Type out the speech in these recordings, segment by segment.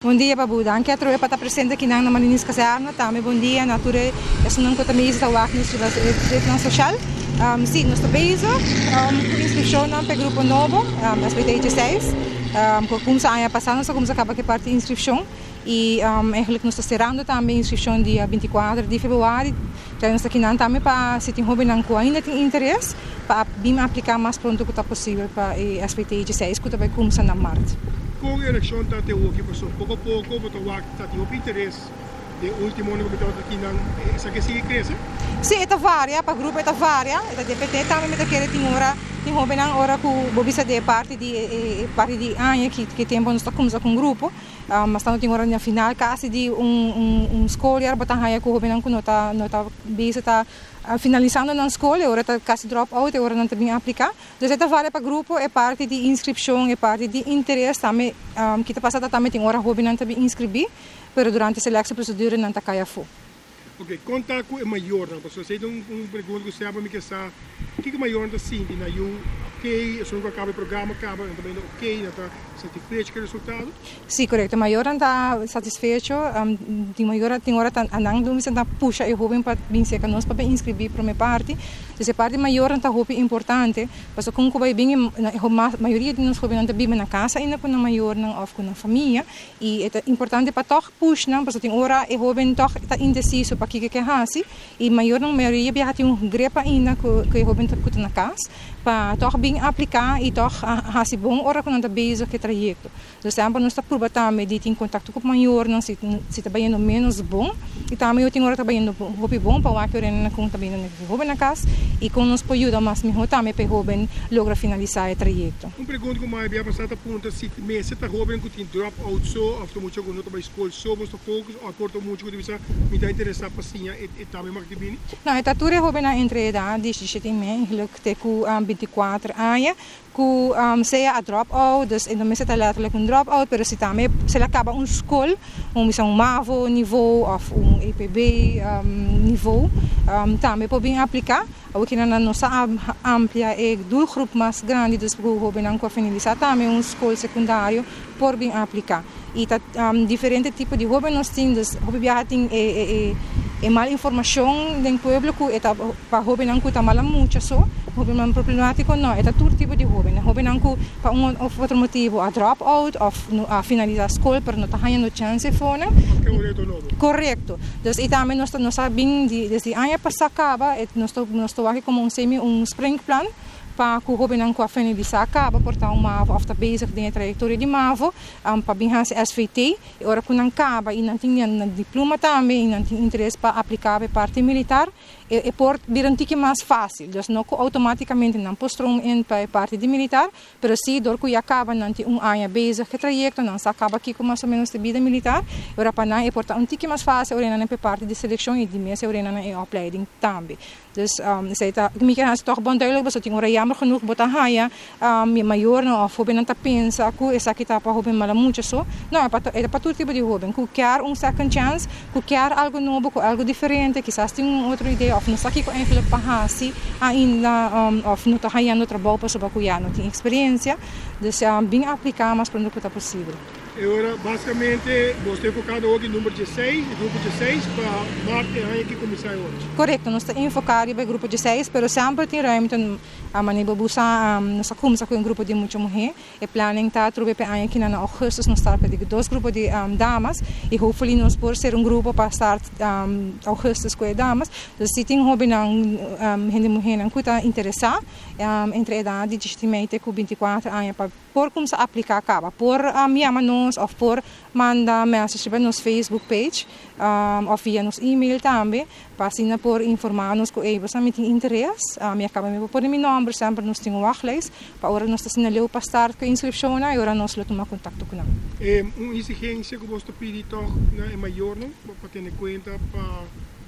Bom dia, Babu. Danke para estar presente aqui na Marinis Caserna. Também bom dia, Nature. Eu não também estou aqui no Direito Social. Sim, nós estamos bezig com inscrição para o grupo novo, SBT16. Como se ano passado, nós começamos a acabar com a parte de inscrição. E eigenlijk nós estamos cerrando também a inscrição dia 24 de fevereiro. Então, nós estamos aqui também para se tem hobby que ainda tem interesse, para vir aplicar mais pronto que possível para a SBT16, que também começa na março. Com a eleição está tendo aqui pouco a pouco, mas está tendo interesse. O último ano que eu aqui na essa que sigue cresce? Sim, é varia, para o grupo é varia, é DPT também me quer tem hobby na hora que o bobisa de parte de ano que tempo nós estamos com um grupo, mas estamos tem hora na final quase de escola, botar raia com o hobby não está bisa tá finalizando na escola, agora está quase drop out, agora não está bem aplicar. Então é varia para o grupo, é parte de inscrição, é parte de interesse também, que está passada também tem hora hobby não está bem inscrever, mas durante a seleção procedura não está caia fo. Ok, contato é maior, não? Porque se você pergunta que você sabe que está, o que é maior da Cindy, na you, ok, se não acaba o programa, acaba também ok, não está satisfeito com o resultado? Sim, correto, maior não está satisfeito, tem maior tem hora andando, mas está puxa e jovem para vir ser nós para inscrever para minha parte, essa parte maior não está hobby importante, porque como vai bem a maioria de nós jovens não está bem na casa, ainda com a maior não of com a família, e é importante para toch puxa, não, porque tem hora e jovem toch está indeciso para que hasi e maioria tem grepa ainda que jovem está na casa para toch bem aplicar e toch hasi bom hora quando está bezig com o trajeto. Então sempre nós está por também de ter contato com o maior, não se trabalhando menos bom e também eu tenho hora trabalhando hobby bom para que eu com também no jovem na casa e com nos pode ajudar mais melhor também para jovem logra finalizar o trajeto. Pergunta como é bem passada ponta se mês está jovem que tem drop out so ou muito quando está escola so mas focus ou porta muito que devia me dá interessar para sim e também mag bem. Não, é tudo jovem na entre idade de 17 meses, que com 24 anos que seja a drop out, dus in de meeste letterlijk een drop out, pero se também se acaba escola, MAVO nível ou EPB nível, também pode aplicar. Aqui na nossa ampla e doelgroep mais grande, dus we hebben dan finalizar também escola secundário por bem aplicar. E diferente tipo de hobby nós temos, dus hobby tem mal informação do pueblo que para hobby não custa mal muito só, hobby não problemático não, é todo tipo de hobby, hobby não que para outro motivo a drop out ou a finalizar a escola para não ter nenhuma chance fora. Correto. Dus e também nós sabemos desde ano passado acaba, nós estou aqui como spring plan para que o jovem não finalizar acaba portar MAVO ou está bezig com a trajetória de MAVO para bem fazer SVT e agora que não acaba e não tem diploma também e não tem interesse para aplicar para a parte militar e por vir um tique mais fácil, dus não automaticamente não postrom in para a parte de militar, mas sim, door que acaba não tem ano bezig com o trajeto, não se acaba aqui com mais ou menos a vida militar, agora para não é portar um tique mais fácil, agora não é para a parte de seleção e de mês, agora não é a opleiding também. Dus zei dat ik me toch bom duidelijk was dat ik jammer genoeg botar raia minha maior não hobby não tá pensa que essa aqui tá para hobby mal muito só não é para todo tipo de hobby que quer second chance que quer algo novo algo diferente quizás tem outra ideia ou não está aqui com eigenlijk para assim ainda ou não tá raiando trabalho para sobre que já não tem experiência dus bem aplicar mais para o que está possível. Agora, basicamente, você focado hoje no número 16, grupo 16, para março e que começar hoje. Correto, nós estamos focados no grupo 16, mas sempre tem ruimte a maneira de nós começamos com um grupo de muitas mulheres. E planning está trouxe para ano que na agosto nós estamos com dois grupos de damas e hopefully nós por ser um grupo para estar agosto com as damas. Então, se tem hobby na gente mulher não está interessada entre a idade de estimate com 24 anos para por começar a aplicar acaba por chamar-nos ou por mandar mensagem para nosso Facebook page ou via nosso e-mail também para assim por informar-nos que você tem interesse me acaba me pôr meu nome sempre nós temos wachtlijst para agora nós estamos para estar com a inscrição e agora nós tomar contato com ele. Uma exigência que você pede então é maior não para ter em conta para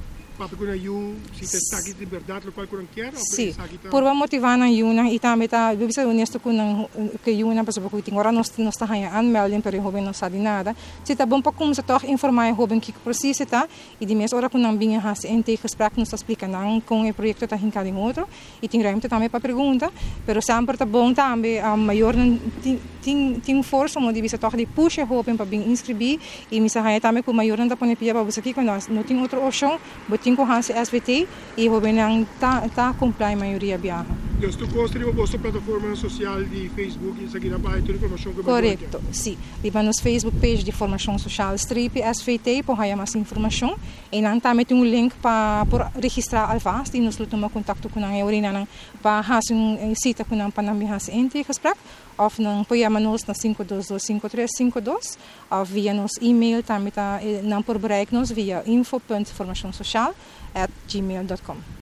papo com you, se está aqui de verdade, local com quer? Sim, por motivar na Yuna e também tá, eu preciso honesto com que Yuna para saber que agora nós está ganhando anmelding para o jovem não sabe nada. Se tá bom para começar a informar o jovem que precisa tá e de mês hora com não vinha has ente gesprek nos explica não com o projeto tá hincado em outro e tem ruimte também para pergunta, pero sempre tá bom também a maior tem força onde bisa toch de push o jovem para bem inscrever e me saia também com maior não tá pone pia para você aqui com nós não tem outra opção, botin com has SVT e o jovem não tá comprar a maioria viaja. Então, tu construir uma boa plataforma social de Facebook e seguir a página de informação que correto, sim. Viva nos Facebook page de formação social strip SVT para ganhar mais informação e não também tem link para registrar alvast e nos tomar contato com a Eurina para fazer cita com a Panambi has ente gesprek of nang pojama nos na 5225352 of via nos e-mail também tá não por bereik nos via info.formacionsocial@gmail.com.